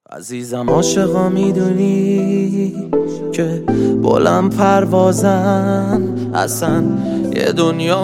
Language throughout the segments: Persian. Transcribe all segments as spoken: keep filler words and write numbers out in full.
عزیزم عاشقا میدونی که بلند پروازم، اصلا یه دنیا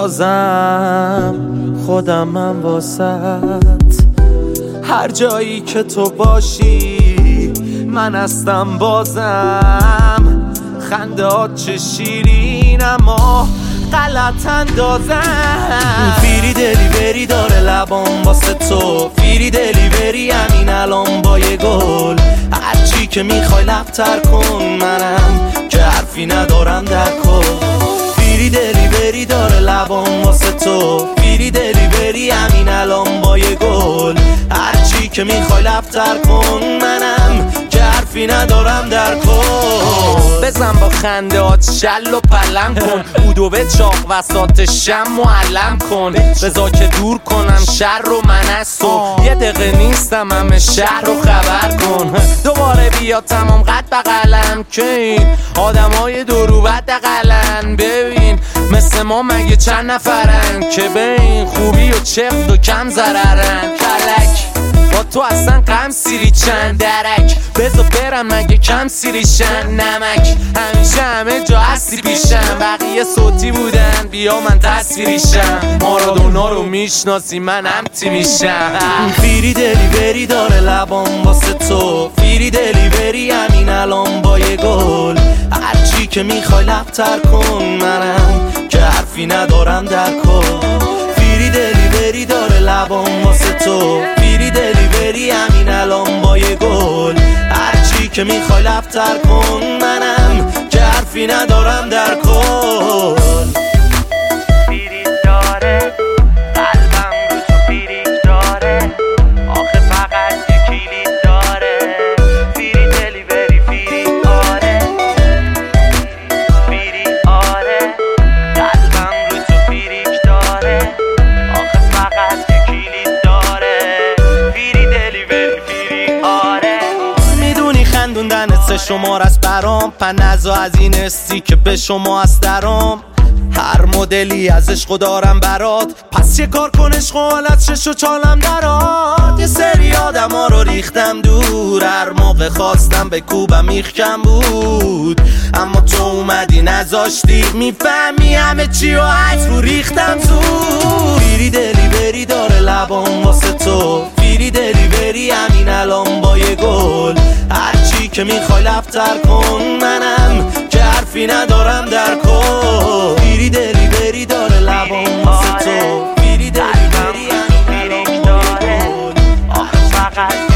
میسازم خودم من واسط. هر جایی که تو باشی من هستم بازم. خندهات چه شیرین اما غلط اندازم. فیری دلی بری داره لبام واسه تو، فیری دلی بری همین الان با یه گل. هرچی که میخوای لبتر کن، منم که حرفی ندارم در کن. فیری دلی بری داره لبام واسه تو، فیری دلی بری همین الان با یه گل. هرچی که میخوای لبتر کن، منم که حرفی ندارم در کن. بزن با خنده هات شل و پلم کن، بودو به چاق وسط شم معلم کن. بذار که دور کنم شر رو من از تو، یه دقیقه نیستم همه شهر رو خبر کن. دوباره بیا تمام قد بقلم که این آدم های دورو بد قلن. ببین مثل ما مگه چند نفرن که به این خوبی و چفت و کم ضررن. کلک با تو اصلا غم سیری چند درک، بذار برم مگه کم سیریشن. نمک همیشه همه جا هستی پیشم، بقیه صوتی بودن بیا من تصویریشم. مارادونا رو میشناسی من امتی میشم. فیری دلی بری داره لبام واسه تو، فیری دلی بری همین الان با یه گل. هرچی که میخوای لبتر کن، منم که حرفی ندارم در کن. فیری دلی بری داره لبام واسه تو، فیری دلی بری همین الان با یه گل. هرچی که میخوای لبتر کن، منم که حرفی ندارم در کن. فیریک داره قلبم رو تو فیریک داره، آخه فقط یه کلید داره. فیری دلی بری فیریک آره، فیریک آره. قلبم رو تو فیریک داره، آخه فقط یه کلید داره. فیری دلی بری فیریک آره. میدونی خندوندن سه شمار از برام، پنزا از این استی که به شما از درام. هر مدلی از عشق دارم برات، پس یه کار کن عشق و حالت شش و چالم درات. یه سری آدم ها رو ریختم دور، هر موقع خواستم به کوبم میخ کم بود. اما تو اومدی نذاشتی میفهمی همه چی و عکس رو ریختم زود. فیری دلی بری داره لبام واسه تو، فیری دلی بری همین الان با یه گل. هرچی که میخوای لبتر کن، منم که حرفی ندارم در کن. فیری دلی بری داره لبام واسه تو، فیری دلی بری همین الان با یه گل. آخه فقط